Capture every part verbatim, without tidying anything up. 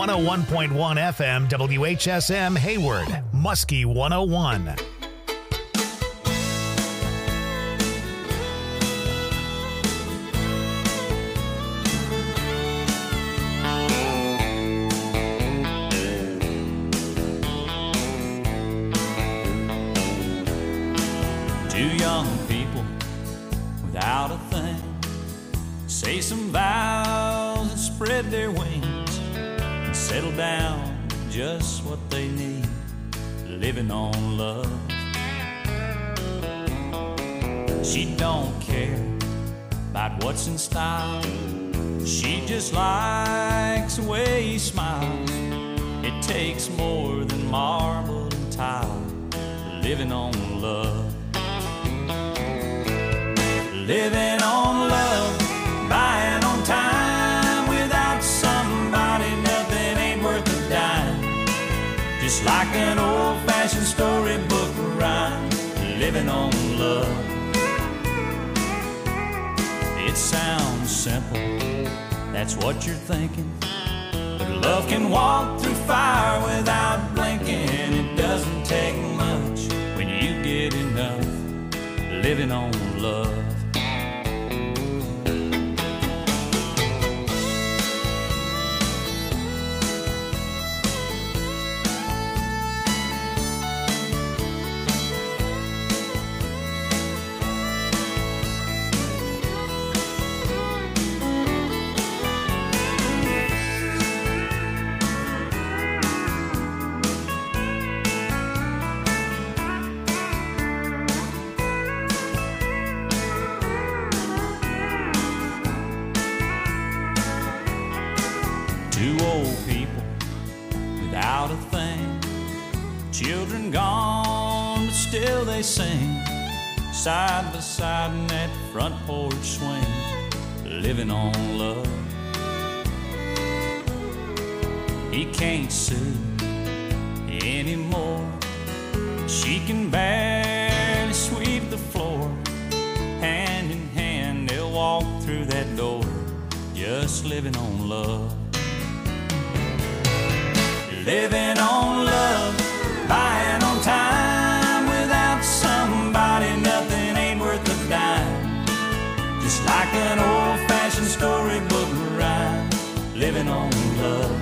one oh one point one F M, W H S M Hayward, Muskie one oh one. Two young people without a thing say some vows and spread their wings and settle down just what they need, living on love. She don't care about what's in style, she just likes the way he smiles. It takes more than marble and tile, living on love. Living on love, buying on time. Without somebody, nothing ain't worth a dime. Just like an old-fashioned storybook rhyme, living on love. It sounds simple, that's what you're thinking. But love can walk through fire without blinking. It doesn't take much when you get enough, living on love. Two old people without a thing, children gone, but still they sing, side by side in that front porch swing, living on love. He can't see anymore, she can barely sweep the floor. Hand in hand they'll walk through that door, just living on love. Living on love, buying on time. Without somebody, nothing ain't worth a dime. Just like an old-fashioned storybook rhyme, living on love.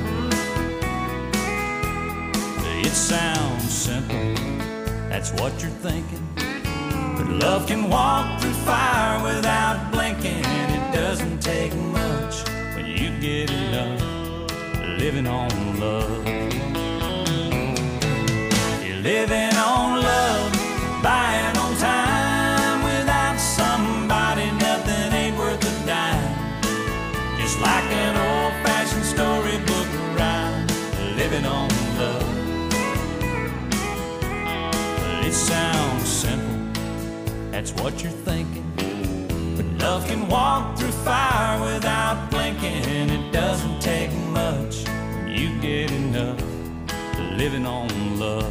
It sounds simple, that's what you're thinking. But love can walk through fire without blinking. It doesn't take much when you get enough, living on love. You're living on love, buying on time. Without somebody, nothing ain't worth a dime. Just like an old-fashioned storybook rhyme, living on love. It sounds simple, that's what you're thinking. But love can walk through fire without blinking. It doesn't take much when you get enough, living on love.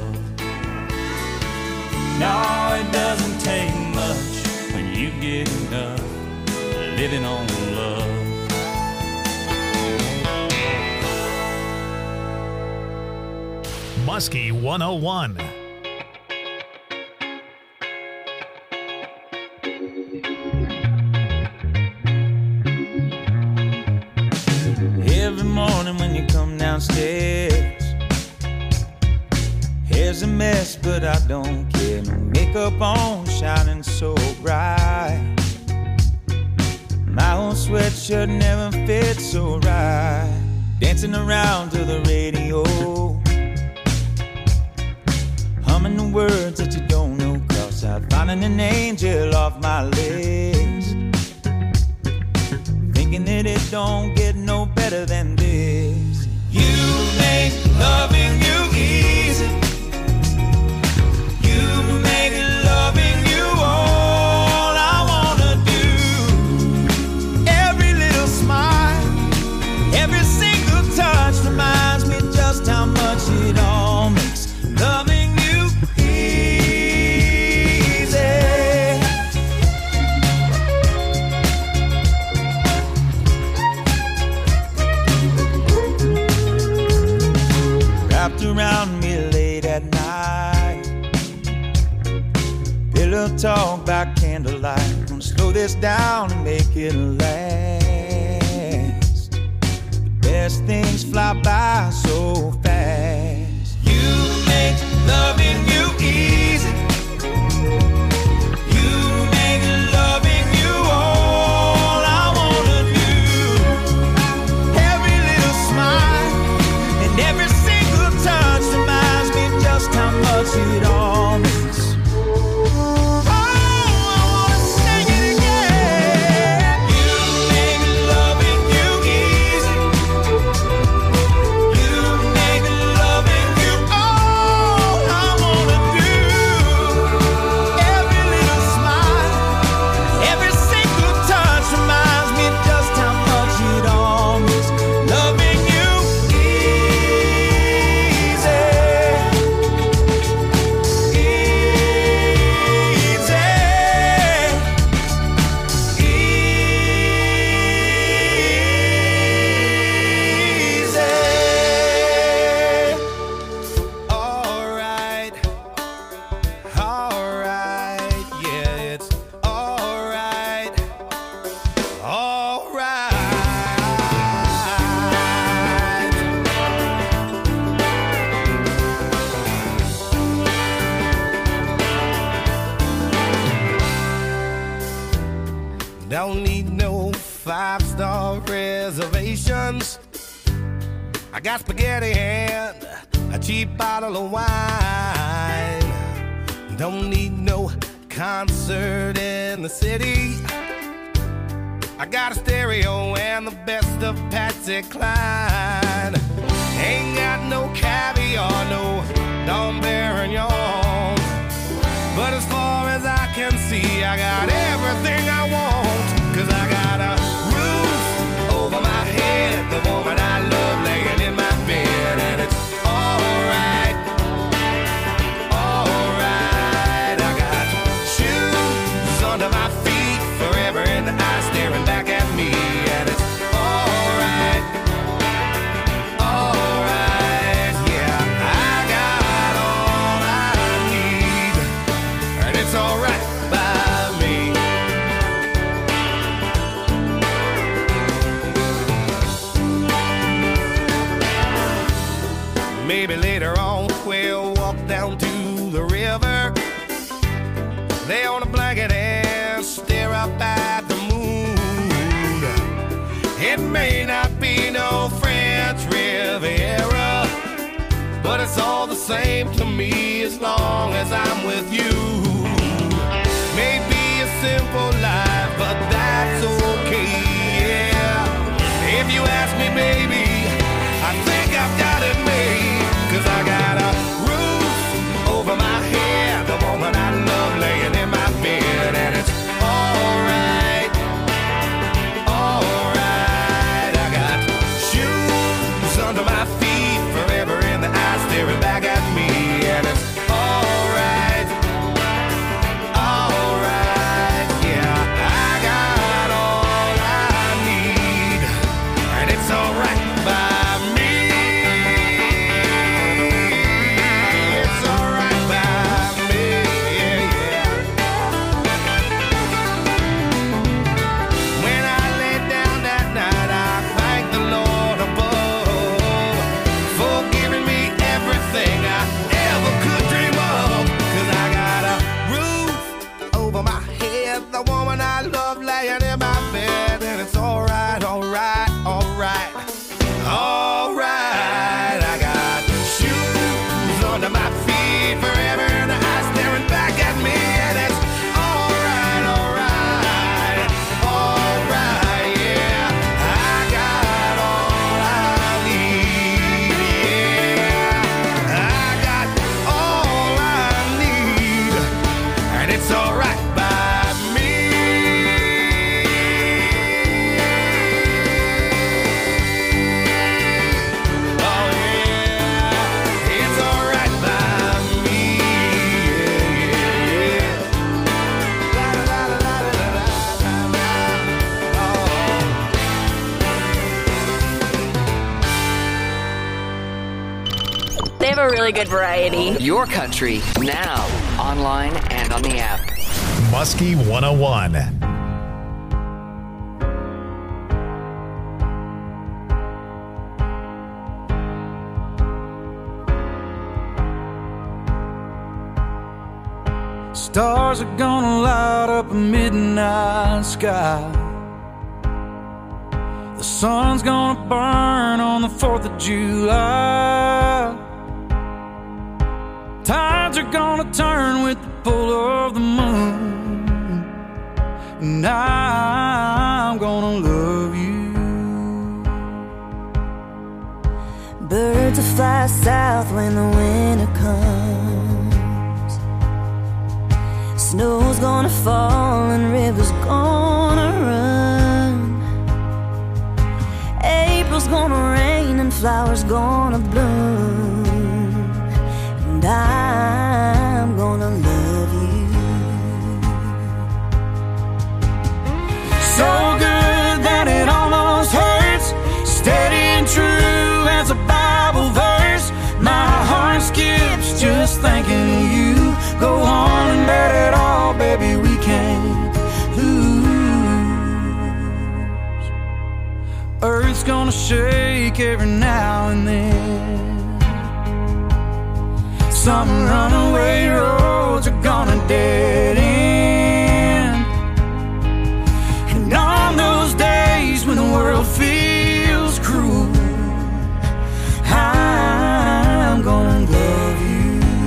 No, it doesn't take much when you get enough, living on love. Muskie one oh one. Every morning when you come downstairs, hair's a mess, but I don't care. No makeup on, shining so bright. My old sweatshirt never fit so right. Dancing around to the radio, humming the words that you don't know. Cross out, finding an angel off my list. Thinking that it don't get no better than this. You make loving you easy. You make loving you all I wanna do. Every little smile, every single touch reminds me just how much it all makes loving you easy. little life. Gonna slow this down and make it last. The best things fly by so fast. You make loving you easy. You make loving you all I wanna do. Every little smile and every single touch reminds me just how much it all means. Don't need no five-star reservations. I got spaghetti and a cheap bottle of wine. Don't need no concert in the city. I got a stereo and the best of Patsy Cline. Ain't got no caviar, no Dom Perignon. But as far as I can see, I got everything I want. Cause I got a roof over my head, the woman I love laying in my bed. And it's alright, alright. I got shoes under my feet, forever in the eyes staring back at me. And it's alright, alright, yeah. I got all I need, and it's alright by me. Maybe later on we'll walk down to the river, lay on a blanket and stare up at the moon. It may not be no French Riviera, but it's all the same to me as long as I'm with you. Maybe a simple life, but that's okay, yeah. If you ask me, baby, I think I've got it made. Cause I got a roof over my head, the woman I love laying in my bed. And it's alright, alright. I got shoes under my feet, forever in the eyes staring back at me. And it's alright, alright, yeah. I got all I need, and it's alright by me. The woman I love laying in my bed. And it's alright, alright, alright, alright. I got shoes under my feet, forever in the eyes staring back at me. And it's alright, alright, alright, yeah. I got all I need, yeah. I got all I need, and it's alright by me. They have a really good variety. Your country, now, online and on the app. Muskie one oh one. Stars are gonna light up a midnight sky. The sun's gonna burn on the fourth of July. Tides are gonna turn with the pull of the moon, and I'm gonna love you. Birds will fly south when the winter comes. Snow's gonna fall and rivers gonna run. April's gonna rain and flowers gonna bloom, and I'm gonna love you. So good that it almost hurts, steady and true as a Bible verse. My heart skips just thinking of you. Go on and bet it all, baby, we can't lose. Earth's gonna shake every now and then. Some runaway roads are gonna dead end. And on those days when the world feels cruel, I'm gonna love you.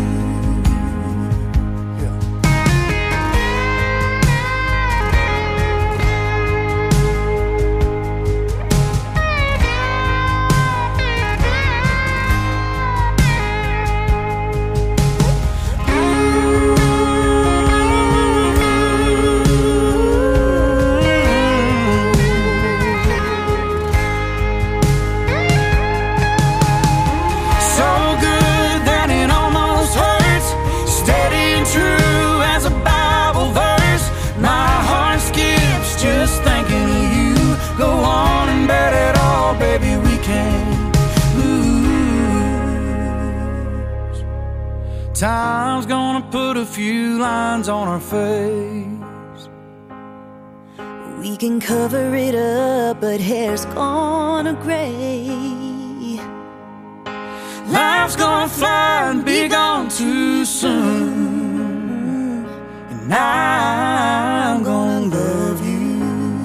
Time's gonna put a few lines on our face. We can cover it up, but hair's gonna gray. Life's gonna fly and be gone too soon, and I'm gonna love you.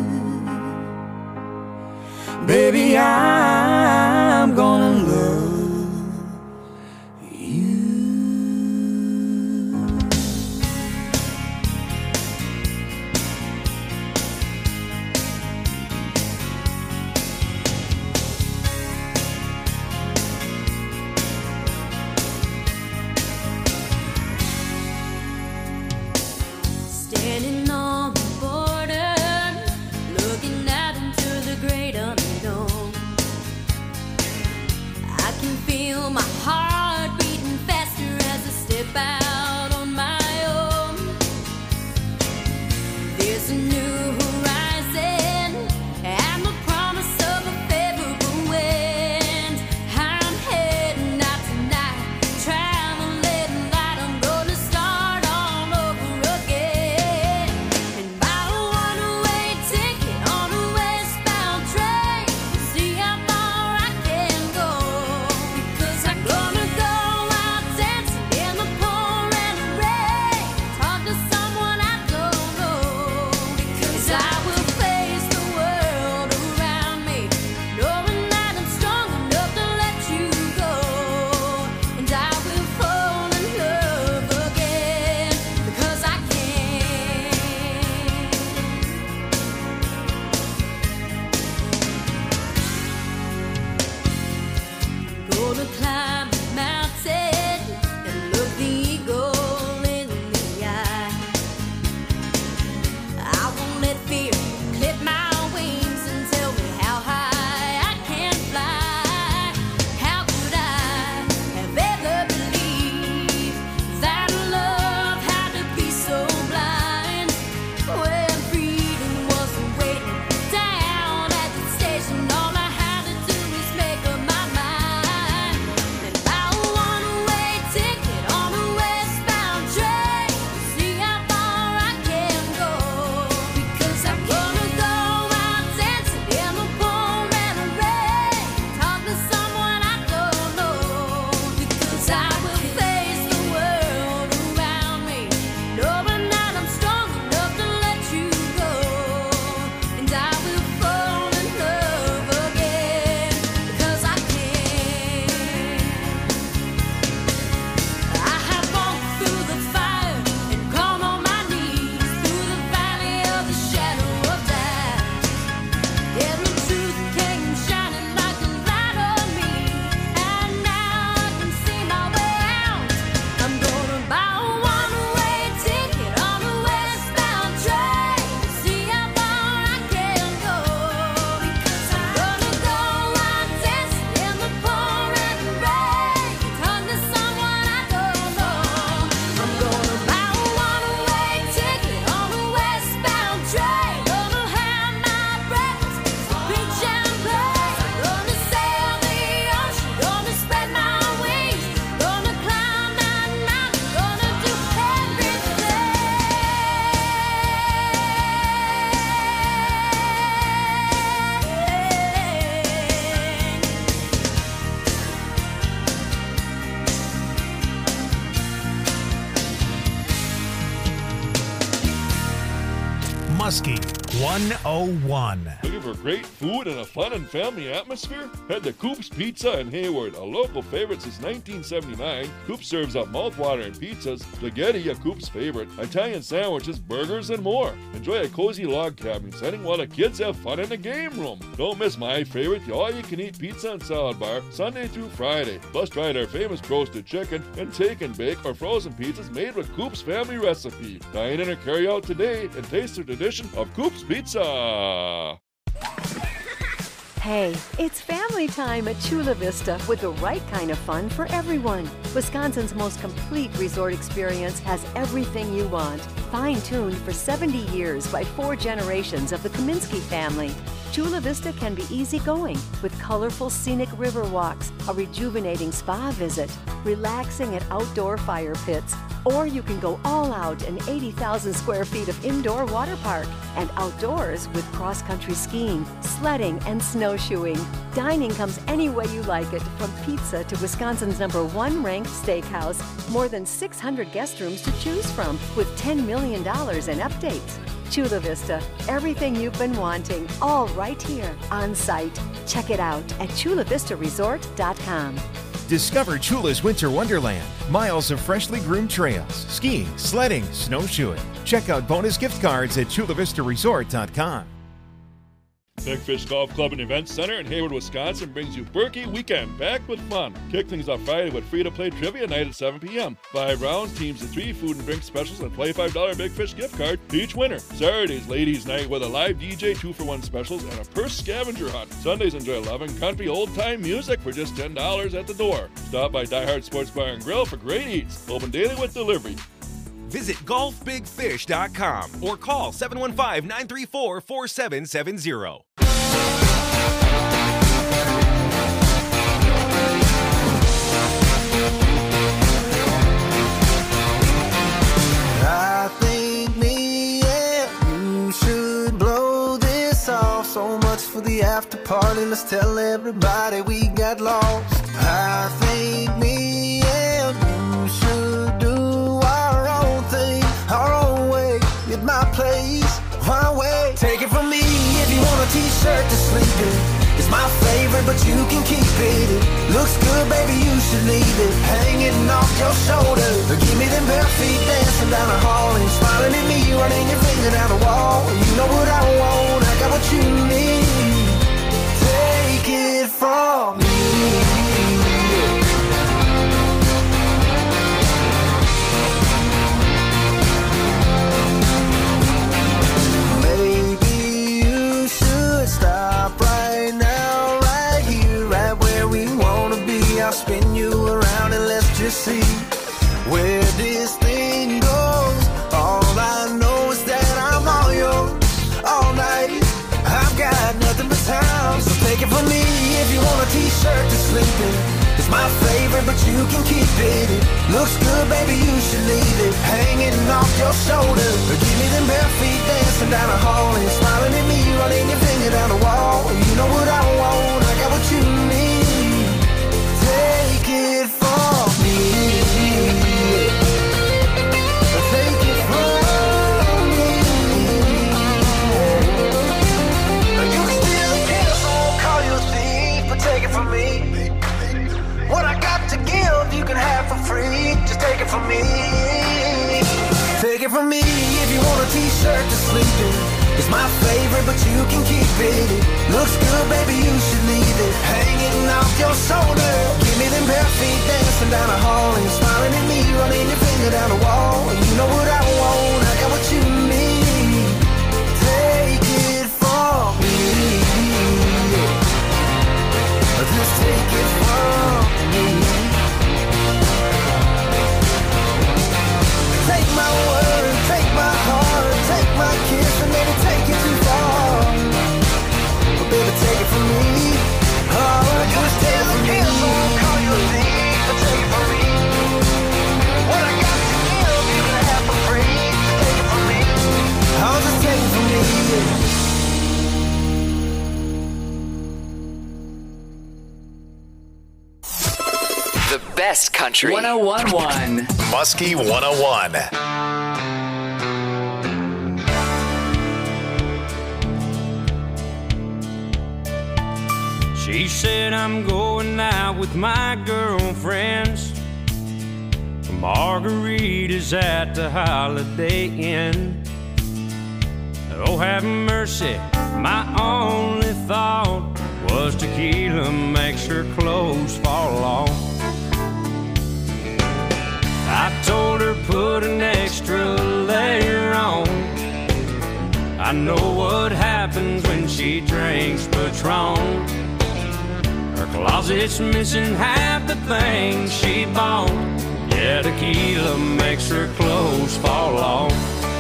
Baby, I'm gonna love you. Standing on the border, looking out into the great unknown. one oh one. Looking for great food and a fun and family atmosphere? Head to Coop's Pizza in Hayward, a local favorite since nineteen seventy-nine. Coop serves up mouth-watering pizzas, spaghetti, a Coop's favorite, Italian sandwiches, burgers, and more. Enjoy a cozy log cabin setting while the kids have fun in the game room. Don't miss my favorite, the all-you-can-eat pizza and salad bar, Sunday through Friday. Plus, try their famous roasted chicken and take and bake or frozen pizzas made with Coop's family recipe. Dine in or carry out today and taste the tradition of Coop's Pizza. Hey, it's family time at Chula Vista with the right kind of fun for everyone. Wisconsin's most complete resort experience has everything you want. Fine-tuned for seventy years by four generations of the Kaminsky family. Chula Vista can be easygoing with colorful scenic river walks, a rejuvenating spa visit, relaxing at outdoor fire pits, or you can go all out in eighty thousand square feet of indoor water park and outdoors with cross-country skiing, sledding, and snowshoeing. Dining comes any way you like it, from pizza to Wisconsin's number one ranked steakhouse. More than six hundred guest rooms to choose from with ten million dollars in updates. Chula Vista, everything you've been wanting, all right here on site. Check it out at chula vista resort dot com. Discover Chula's Winter Wonderland. Miles of freshly groomed trails, skiing, sledding, snowshoeing. Check out bonus gift cards at chula vista resort dot com. Big Fish Golf Club and Event Center in Hayward, Wisconsin brings you Berkey Weekend packed with fun. Kick things off Friday with free-to-play trivia night at seven p.m. Five rounds, teams of three, food and drink specials, and twenty-five dollars Big Fish gift card to each winner. Saturdays, ladies' night with a live D J, two-for-one specials, and a purse scavenger hunt. Sundays, enjoy loving country old-time music for just ten dollars at the door. Stop by Die Hard Sports Bar and Grill for great eats. Open daily with delivery. Visit golf big fish dot com or call seven one five, nine three four, four seven seven zero. I think me and you should blow this off. So much for the after party, let's tell everybody we got lost. I think me and you should do our own thing, our own way, at my place, my way. Take it from me, if you want a t-shirt to sleep in, it's my favorite, but you can keep it. It looks good, baby, you should leave it hanging off your shoulder. Give me them bare feet dancing down the hall and smiling at me, running your finger down the wall. You know what I want, I got what you need. Take it from me. Stop right now, right here, right where we wanna be. I'll spin you around and let's just see where this thing goes. All I know is that I'm all yours all night. I've got nothing but time, so take it from me. If you want a t-shirt to sleep in, it's my favorite, but you can keep it. It looks good, baby, you should leave it hanging off your shoulder. Give me them bare feet dancing down the hall and smiling at me, running your finger down the wall. You know what I want, I got what you need. Take it from me. Take it from me. You can still kill, so I won't call you a thief, but take it from me. What I got to give, you can have for free. Just take it from me. Take it from me if you want a t-shirt to sleep in. It's my favorite, but you can keep it. It looks good, baby, you should leave it hanging off your shoulder. Give me them bare feet dancing down the hall and smiling at me, running your finger down the wall. You know what I want, I got what you need. Take it from me. Just take it from me. Take my word, take my heart, take my kiss, and maybe take it too far. But baby, take it from me. Oh, just take it from me. So I won't call you a thief, but take it from me. What I got to give, you can have for free. Just take it from me. Oh, just take it from me. The best country. one oh one point one. Muskie one oh one. She said, I'm going out with my girlfriends. Margaritas at the Holiday Inn. Oh, have mercy, my only thought was tequila makes her clothes fall off. I told her put an extra layer on. I know what happens when she drinks Patron. Her closet's missing half the things she bought. Yeah, tequila makes her clothes fall off.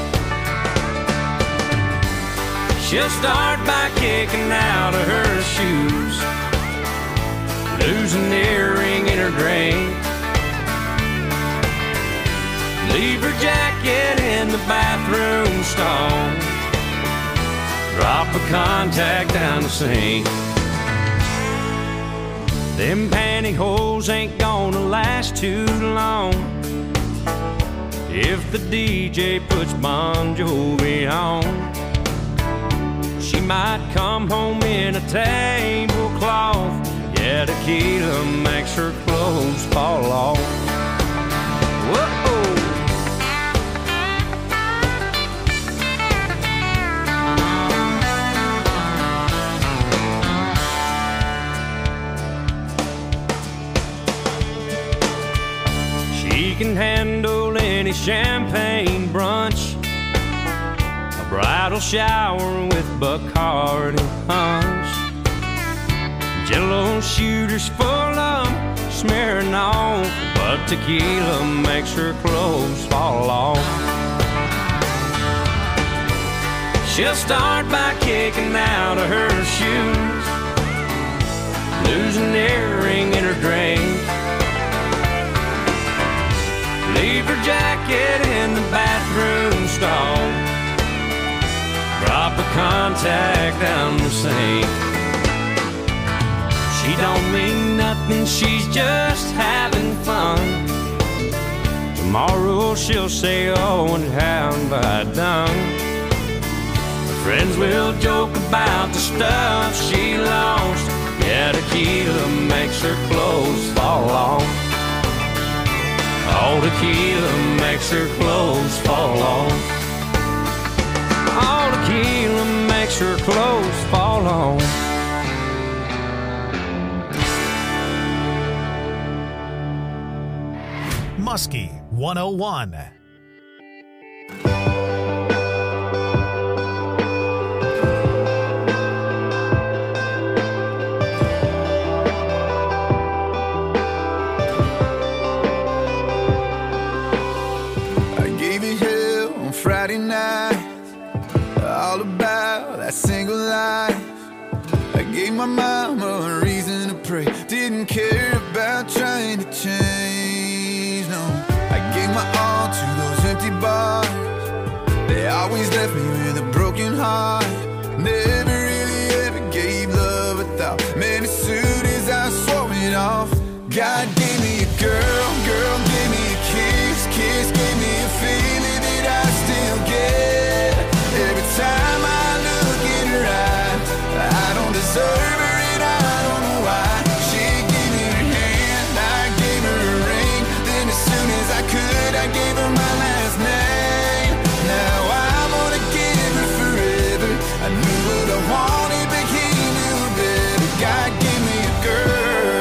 She'll start by kicking out of her shoes, lose an earring in her drink, leave her jacket in the bathroom stall, drop a contact down the sink. Them pantyhose ain't gonna last too long if the D J puts Bon Jovi on. She might come home in a tablecloth. Yeah, tequila makes her clothes fall off. Whoa! She can handle any champagne brunch, a bridal shower with Bacardi punch, Jello shooters full of smearing off, but tequila makes her clothes fall off. She'll start by kicking out of her shoes, lose an earring in her drink, leave her jacket in the bathroom stall, drop a contact down the sink. She don't mean nothing, she's just having fun. Tomorrow she'll say, oh, and how have I done? Her friends will joke about the stuff she lost. Yeah, tequila makes her clothes fall off. All tequila makes her clothes fall off. All tequila makes her clothes fall off. Muskie one oh one. Friday night, all about that single life. I gave my mama a reason to pray, didn't care about trying to change, no. I gave my all to those empty bars, they always left me with a broken heart. Never really ever gave love a thought, man, as soon as I swore it off. God gave me a girl, girl gave me a kiss, kiss gave me a feeling that I still get. Every time I look in her eyes, I don't deserve her and I don't know why. She gave me her hand, I gave her a ring, then as soon as I could I gave her my last name. Now I'm gonna give her forever. I knew what I wanted but he knew better. God gave me a girl.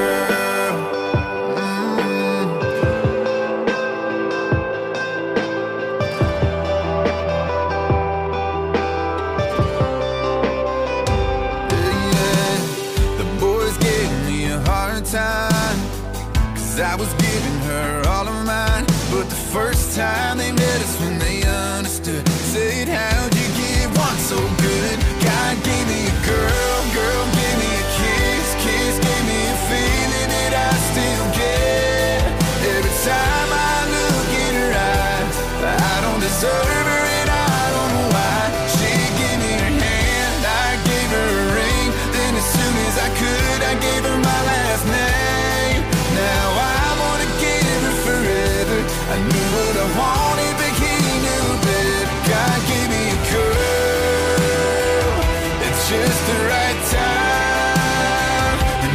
I was giving her all of mine, but the first time they met us when they understood, said, how'd you get one so good? God gave me a girl, girl gave me a kiss, kiss gave me a feeling that I still get. Every time I look in her eyes, I don't deserve her and I don't know why. She gave me her hand, I gave her a ring, then as soon as I could I gave her my last name. Now I'm gonna give her forever. I knew what I wanted, but he knew better. God gave me a girl, it's just the right time. And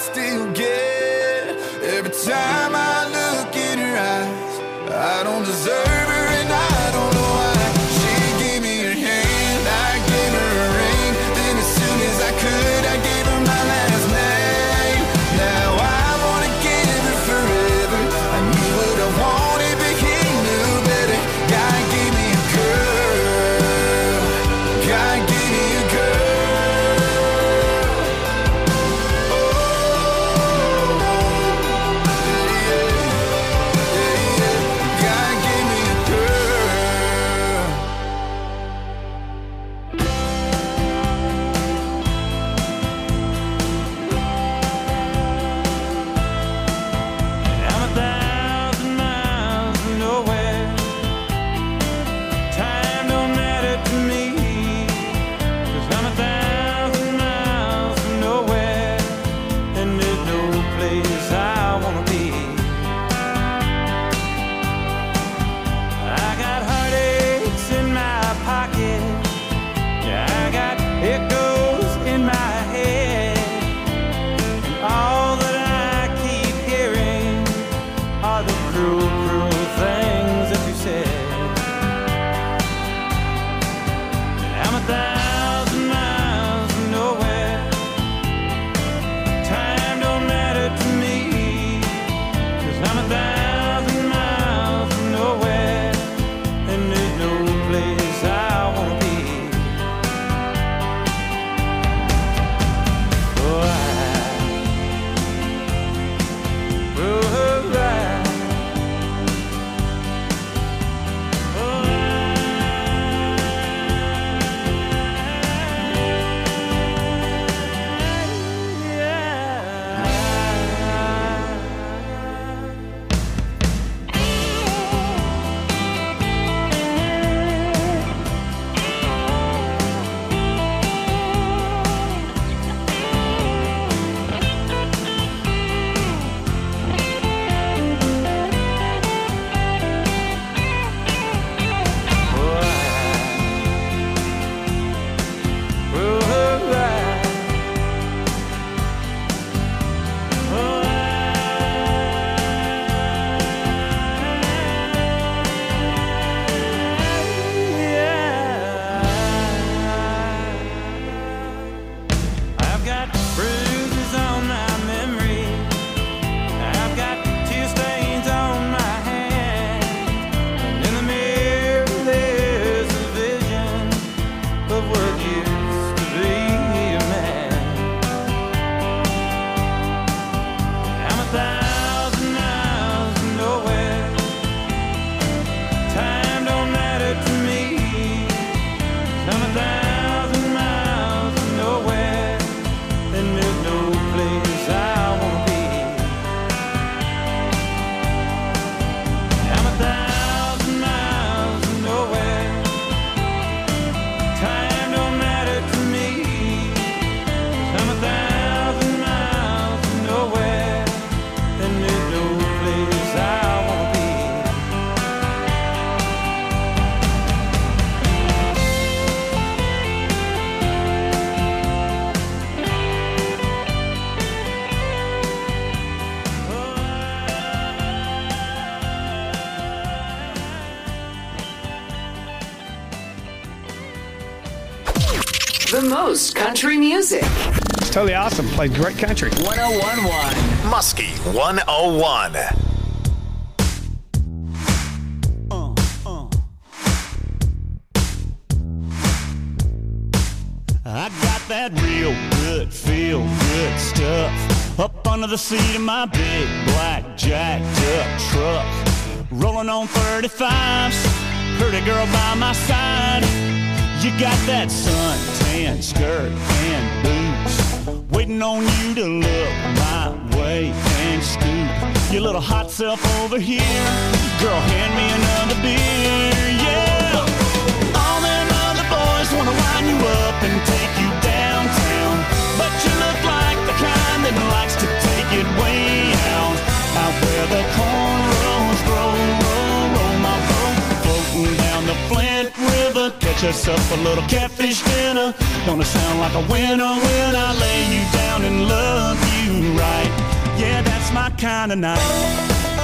still get. Every time I look in her eyes, I don't deserve her and I don't know why. She gave me her hand, I gave her a ring. Then as soon as I could, I gave her my last name. Now I wanna give her forever. I knew what I wanted, but he knew better. God gave me a girl. God gave me a girl. The most country music. It's totally awesome. Plays great country. one oh one point one Muskie one oh one. I got that real good, feel good stuff up under the seat of my big black jacked up truck. Rolling on thirty-fives, pretty girl by my side. You got that suntan skirt and boots, waiting on you to look my way and scoop your little hot self over here. Girl, hand me another beer, yeah. All them other boys wanna wind you up and take you downtown, but you look like the kind that likes to take it way out, out where the cornrows grow, roll, roll my boat, floating down the Flint River. Catch us up a little catfish dinner. Gonna sound like a winner when I lay you down and love you right. my kind of night.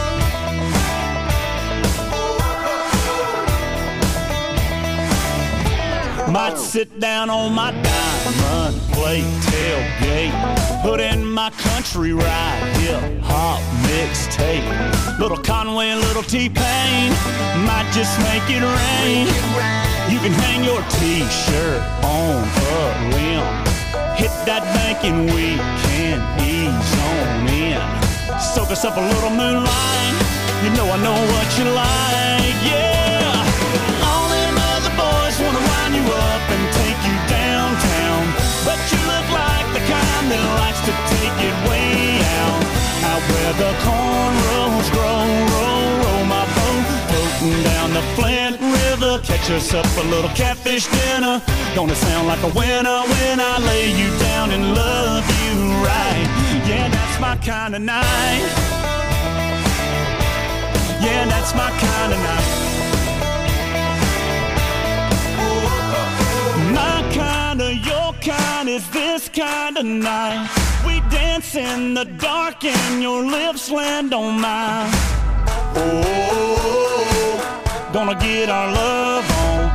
Might sit down on my diamond plate tailgate, put in my country ride, hip hop mixtape. Little Conway, little T-Pain, might just make it rain. You can hang your T-shirt on a limb, hit that bank and we can ease on in. Soak us up a little moonlight, you know I know what you like, yeah. All them other boys wanna wind you up and take you downtown, but you look like the kind that likes to take it way out. Out where the cornrows grow, roll, roll my boat, floating down the Flint River. Catch us up a little catfish dinner. Gonna sound like a winner when I lay you down and love you right. Yeah, that's my kind of night. Yeah, that's my kind of night. My kind of, your kind is this kind of night. We dance in the dark and your lips land on mine. Oh, gonna get our love on.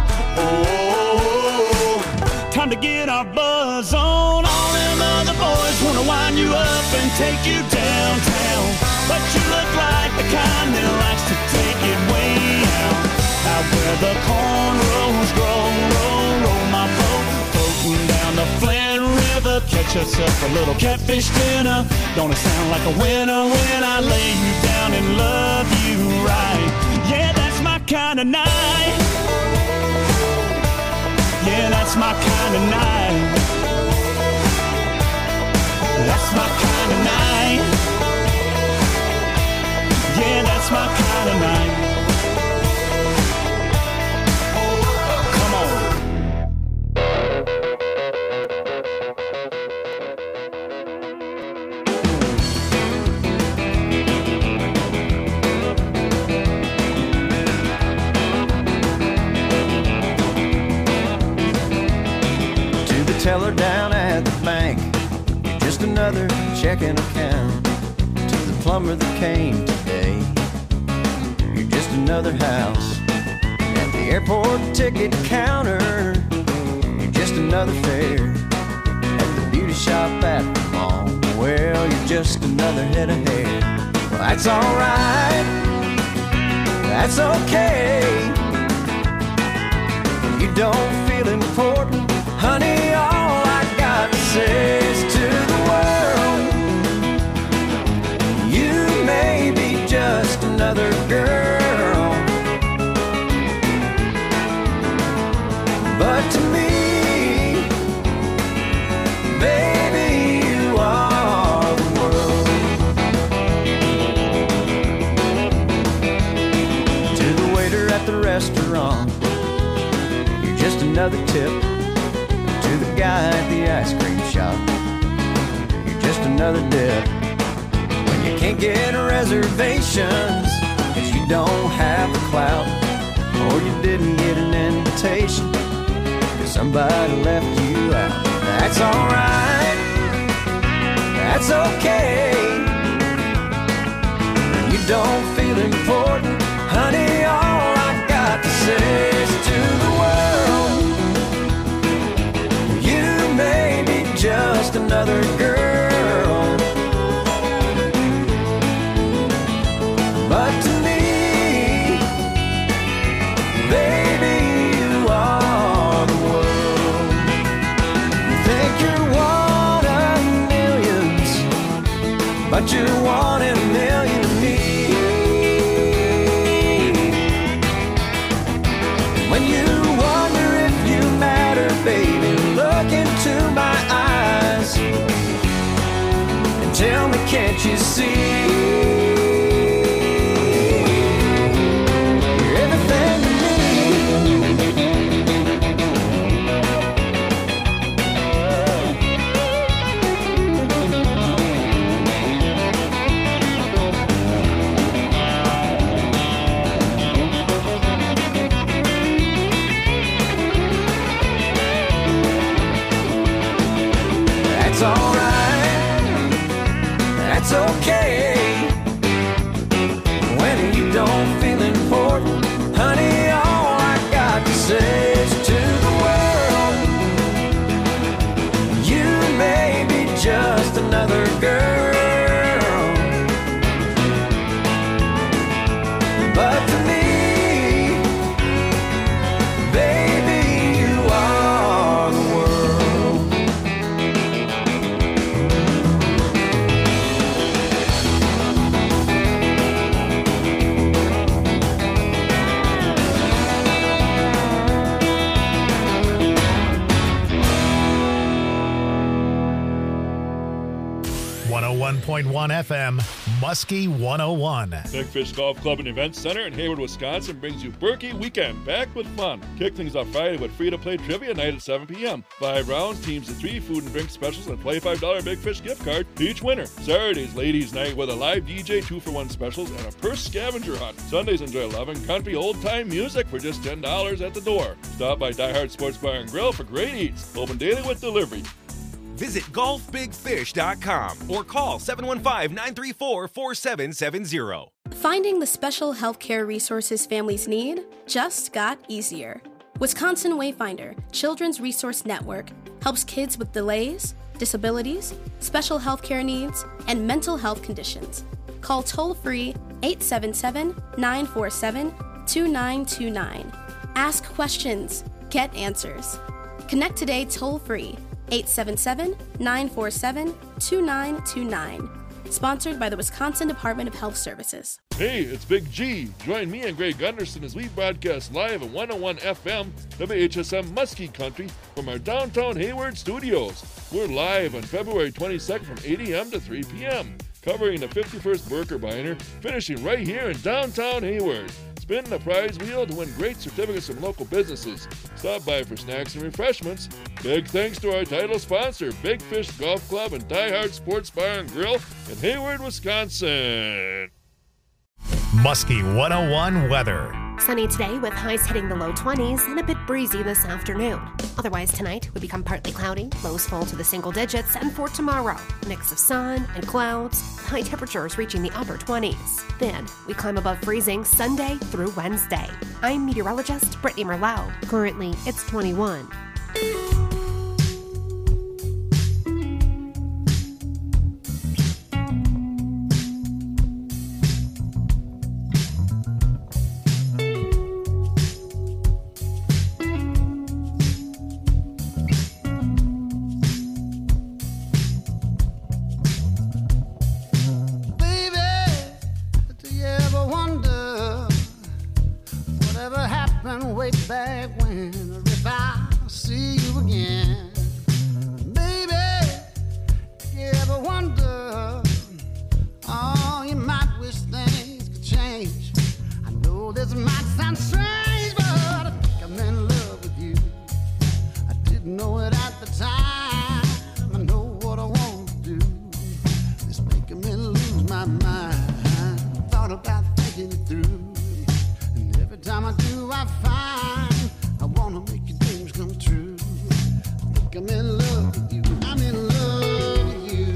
Oh, time to get our buzz on. All them other boys wanna wind you up and take you downtown, but you look like the kind that likes to take it way out. Out where the cornrows grow, roll, roll my boat, floating down the Flint River. Catch us up a little catfish dinner. Gonna sound like a winner when I lay you down and love you right. Yeah, that's my kind of night. Yeah, that's my kind of night. That's my kind of night. Yeah, that's my kind of night. Teller down at the bank, you're just another checking account. To the plumber that came today, you're just another house. At the airport ticket counter, you're just another fare. At the beauty shop at the mall, well, you're just another head of hair. Well, that's alright, that's okay. You don't feel important, honey, all I got to say is to the world, you may be just another girl, but to me, baby, you are the world. To the waiter at the restaurant, you're just another tip. To the guy at the ice cream shop, you're just another dip. When you can't get reservations, cause you don't have the clout, or you didn't get an invitation, cause somebody left you out. That's alright, that's okay. When you don't feel important, honey, all I got to say is to the world, maybe just another girl, but to me, baby, you are the world. You think you're one of millions, but you're one in a million to me. When you wonder if you matter, baby, look into my eyes and tell me, can't you see? You're everything to me. That's alright, that's okay. girl. But to me, baby, you are the world. one oh one point one F M, Muskie one oh one. Big Fish Golf Club and Event Center in Hayward, Wisconsin brings you Berkey Weekend packed with fun. Kick things off Friday with free-to-play trivia night at seven p.m. Five rounds, teams of three, food and drink specials, and a twenty-five dollars Big Fish gift card to each winner. Saturday's ladies' night with a live D J, two-for-one specials, and a purse scavenger hunt. Sundays enjoy loving country old-time music for just ten dollars at the door. Stop by Die Hard Sports Bar and Grill for great eats. Open daily with delivery. Visit golf big fish dot com or call seven one five, nine three four, four seven seven zero. Finding the special healthcare resources families need just got easier. Wisconsin Wayfinder Children's Resource Network helps kids with delays, disabilities, special healthcare needs, and mental health conditions. Call toll-free eight seven seven, nine four seven, two nine two nine. Ask questions, get answers. Connect today toll-free eight seven seven, nine four seven, two nine two nine. Sponsored by the Wisconsin Department of Health Services. Hey, it's Big G. Join me and Greg Gunderson as we broadcast live at one oh one F M, W H S M Muskie Country from our downtown Hayward studios. We're live on February twenty-second from eight a.m. to three p.m., covering the fifty-first Birkebeiner, finishing right here in downtown Hayward. Spin the prize wheel to win great certificates from local businesses. Stop by for snacks and refreshments. Big thanks to our title sponsor, Big Fish Golf Club and Die Hard Sports Bar and Grill in Hayward, Wisconsin. Muskie one oh one weather. Sunny today with highs hitting the low twenties and a bit breezy this afternoon. Otherwise tonight would become partly cloudy, lows fall to the single digits, and for tomorrow, a mix of sun and clouds, high temperatures reaching the upper twenties. Then we climb above freezing Sunday through Wednesday. I'm meteorologist Brittany Merlau. Currently, it's twenty-one. Way back when, or if I see you again, baby, you ever wonder, oh, you might wish things could change. I know this might sound strange, but I think I'm in love with you. I didn't know it at the time. I know what I want to do. It's making me lose my mind. Thought about thinking it through. Every time I do, I find I wanna make your dreams come true. I think I'm in love with you. I'm in love with you.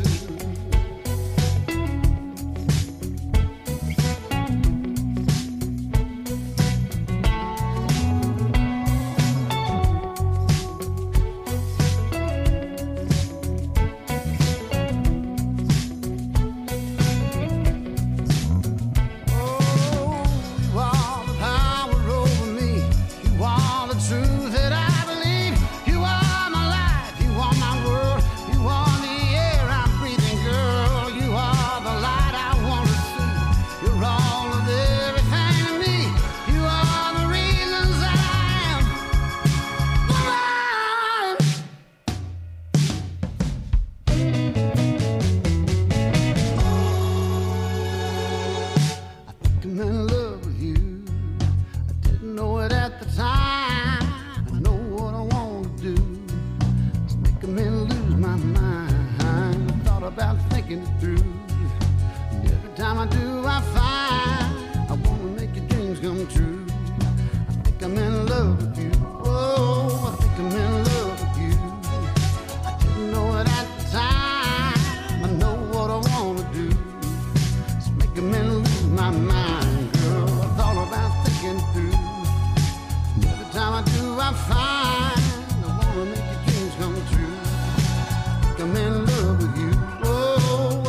I'm in love with you. Oh.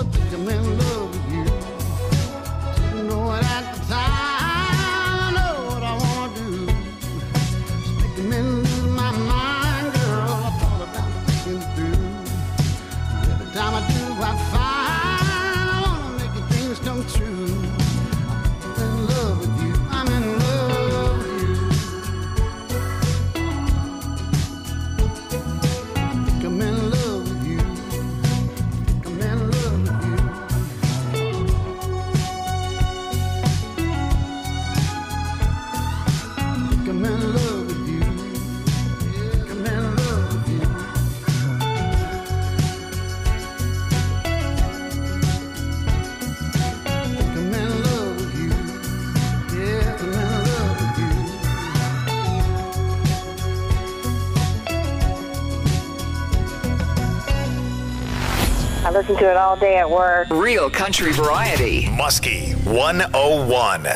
listen to it all day at work. Real country variety. Muskie one oh one.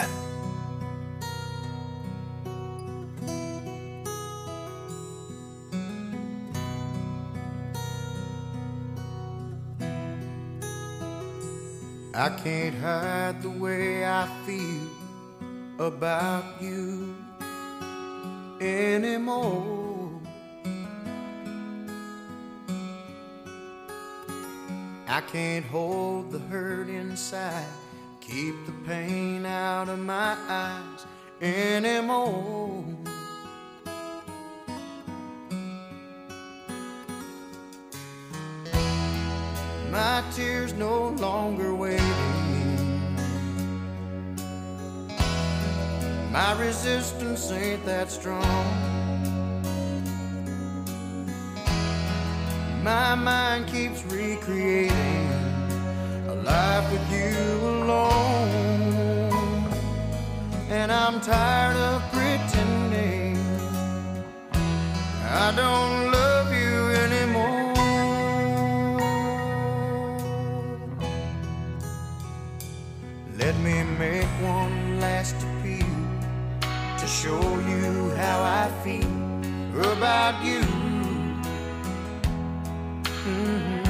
I can't hide the way I feel about you anymore. I can't hold the hurt inside, keep the pain out of my eyes anymore. My tears no longer waiting. My resistance ain't that strong. My mind keeps recreating a life with you alone. And I'm tired of pretending I don't love you anymore. Let me make one last appeal to show you how I feel about you. Mm-hmm.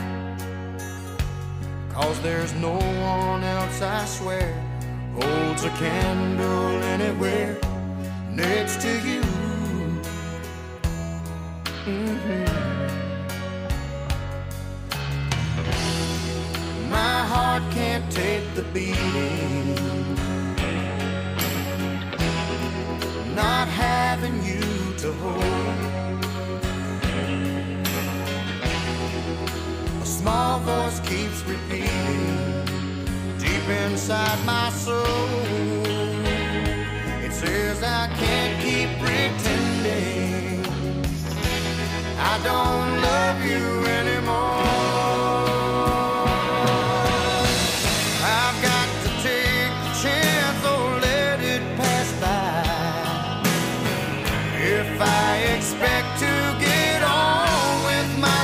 'Cause there's no one else, I swear, holds a candle anywhere next to you. Mm-hmm. My heart can't take the beating, not having you to hold. A small voice keeps repeating deep inside my soul. It says I can't keep pretending I don't love you anymore. I expect to get on with my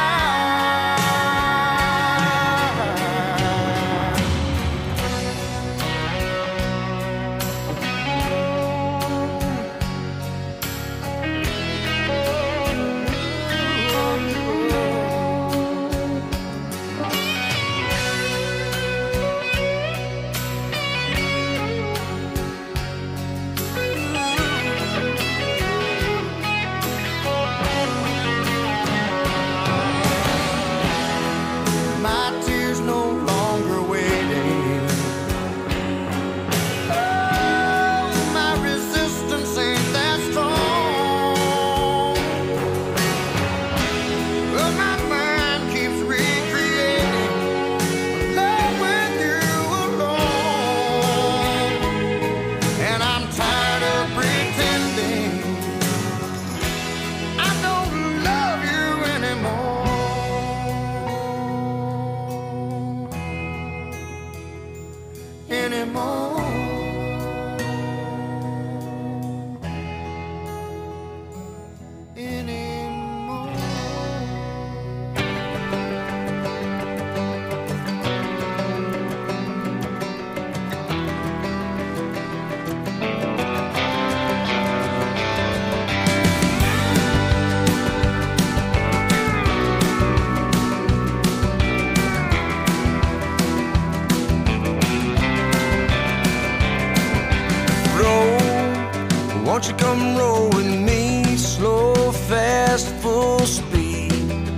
Won't you come roll with me, slow, fast, full speed.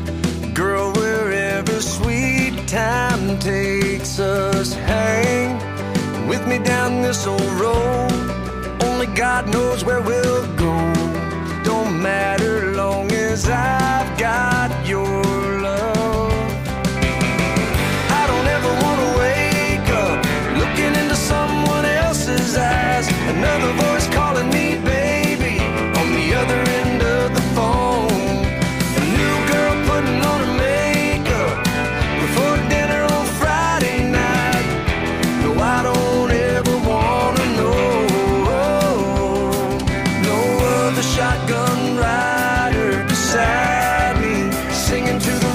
Girl, wherever sweet time takes us, hang with me down this old road. Only God knows where we'll go. Don't matter long as I've got your love. I don't ever want to wake up looking into someone else's eyes. Another voice calling me baby on the other end of the phone. A new girl putting on her makeup before dinner on Friday night. No, I don't ever want to know. No other shotgun rider beside me, singing to the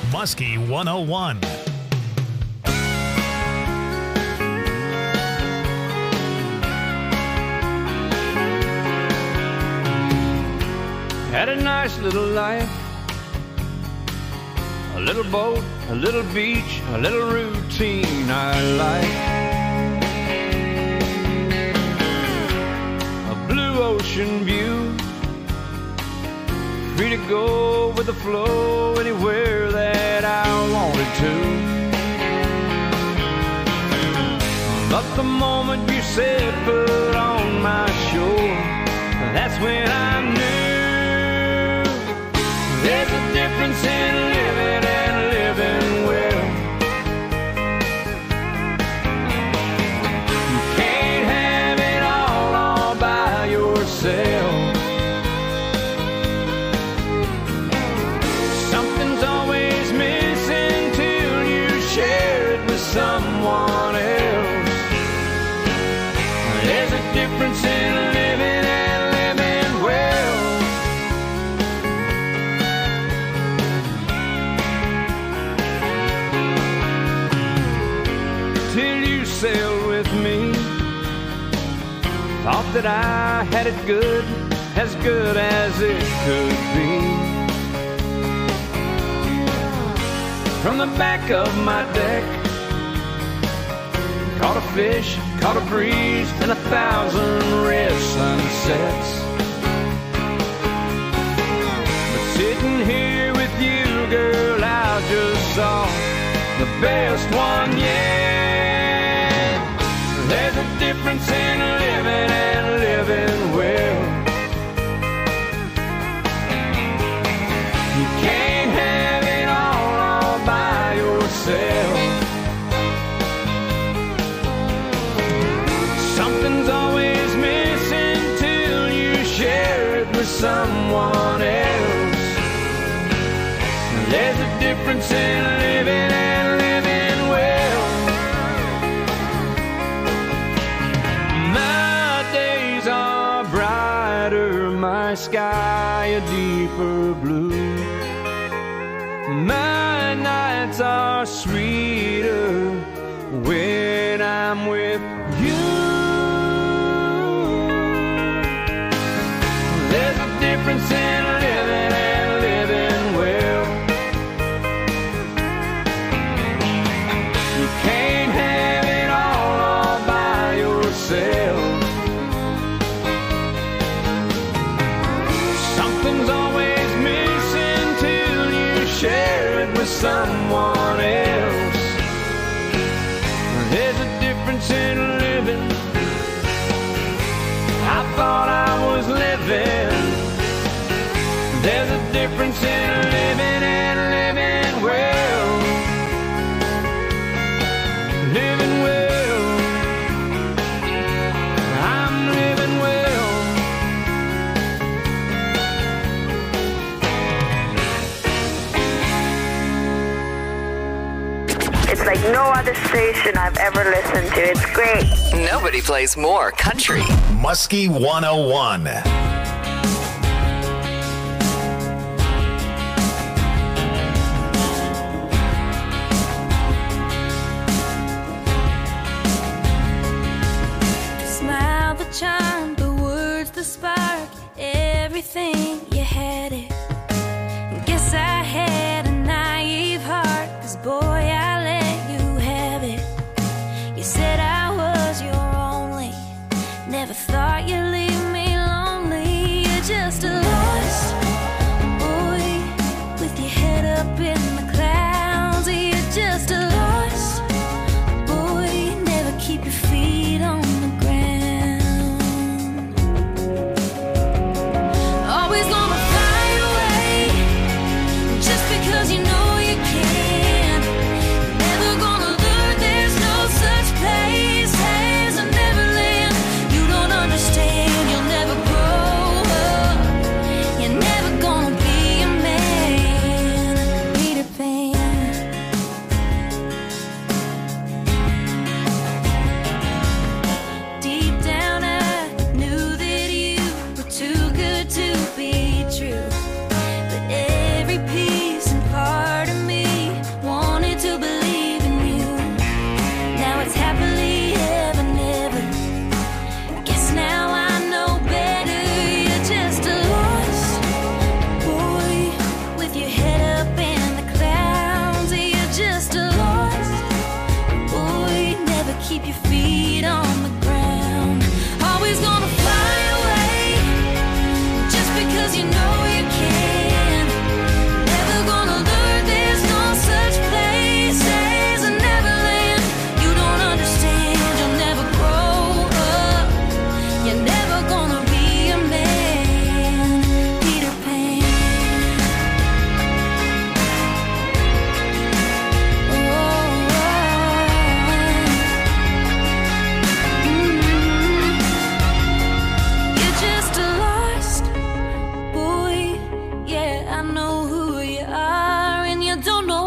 Muskie one oh one. Had a nice little life, a little boat, a little beach, a little routine I like. A blue ocean view, free to go with the flow anywhere that I wanted to. But the moment you said put on my shore, that's when I knew there's a difference in living and living well. You can't have it all all by yourself. Something's always missing till you share it with someone else. There's a difference in living and living well. Sailed with me, thought that I had it good, as good as it could be. From the back of my deck, caught a fish, caught a breeze, and a thousand red sunsets. But sitting here with you, girl, I just saw the best one yet. There's a difference in living and living well. You can't have it all, all by yourself. Something's always missing till you share it with someone else. There's a difference in living and living well. My sky a deeper blue. My nights are sweeter when I'm with you. There's a difference in living and living well. You can't have it all, all by yourself. Something's always missing till you share it with someone else. There's a difference in living. I thought I was living. There's a difference in living and living well. Living well. I'm living well. It's like no other station I've ever listened to. It's great. Nobody plays more country. Muskie one oh one. Smile, the charm, the words, the spark, everything, you had it. Guess I had a naive heart, 'cause boy, I let you have it. You said I was your only, never thought you'd leave me lonely.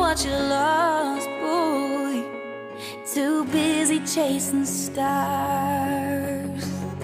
what you lost, boy. Too busy chasing stars.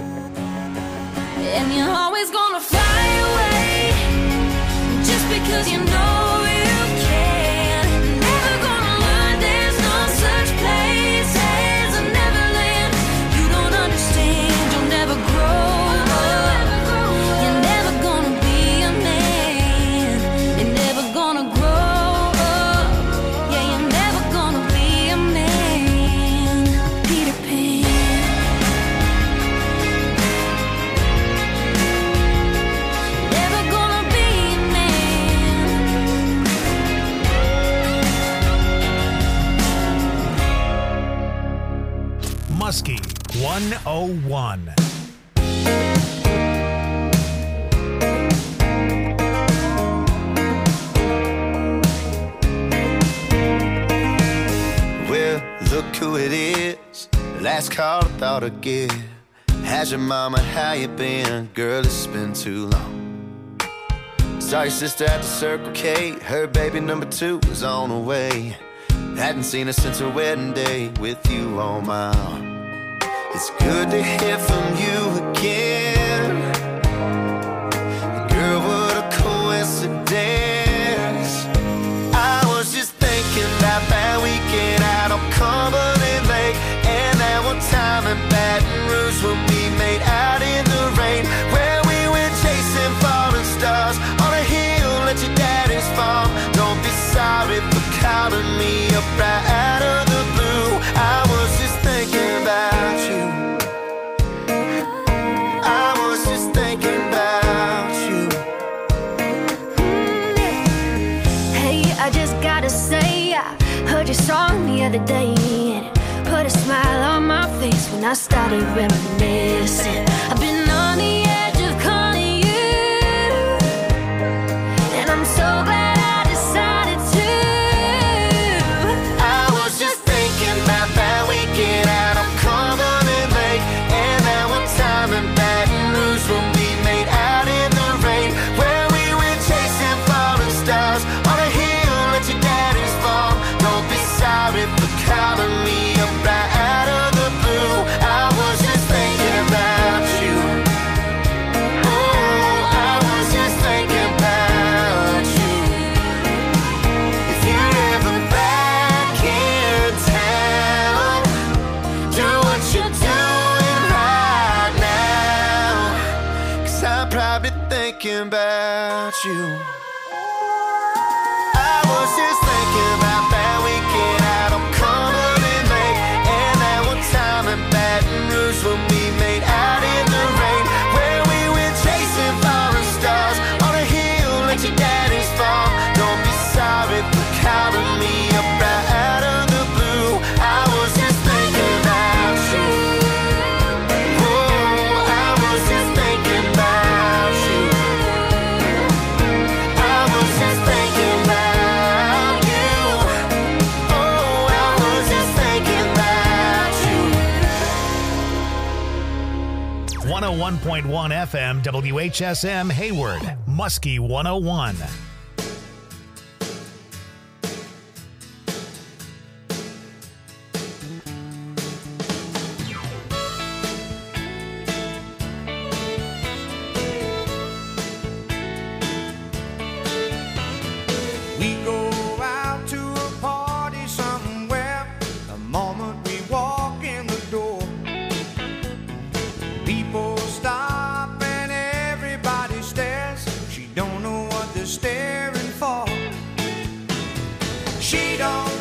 And you're always gonna fly away just because you know you can. Never gonna learn there's no such place as a Neverland. You don't understand, you'll never grow up. You're never gonna be a man. You're never gonna grow up. Yeah, you're never gonna be a man. Peter Pan. Never gonna be a man. Muskie one oh one. Well, look who it is. Last call I thought I'd give. How's your mama? How you been? Girl, it's been too long. Saw your sister at the Circle K. Her baby number two was on the way. Hadn't seen her since her wedding day with you on my arm. It's good to hear from you again. Girl, what a coincidence. I was just thinking about that weekend out on Cumberland Lake, and that one time in Baton Rouge when we made out in the rain, where we went chasing falling stars on a hill at your daddy's farm. Don't be sorry for calling me up right out of the blue. I was just thinking about you. I was just thinking about you. Hey, I just gotta say, I heard your song the other day, and it put a smile on my face when I started reminiscing. I've been on the edge of calling you, and I'm so glad I decided to. I was just thinking about that weekend out on Cumberland Lake, and that one time in Baton Rouge when we made out in the rain, where we went chasing falling stars on a hill at your daddy's farm. Don't be sorry for calling me up right out of the blue. I was just thinking about you. Oh, I was just thinking about you. If you're ever back in town, do what you're doing right now, 'cause I'm probably thinking about you. I was just thinking about that weekend out on Cumberland Lake, and that one time in Baton Rouge when we made out in the rain, where we went chasing falling stars on a hill at your daddy's farm. Don't be sorry for calling me up right out of the blue. I was just thinking about you. Oh, I was just thinking about you. I was just thinking about you. Oh, I was just thinking about you. one oh one point one F M W H S M Hayward. Muskie one oh one. We go out to a party somewhere the moment we walk in the door. People stop and everybody stares. She don't know what they're staring for. She don't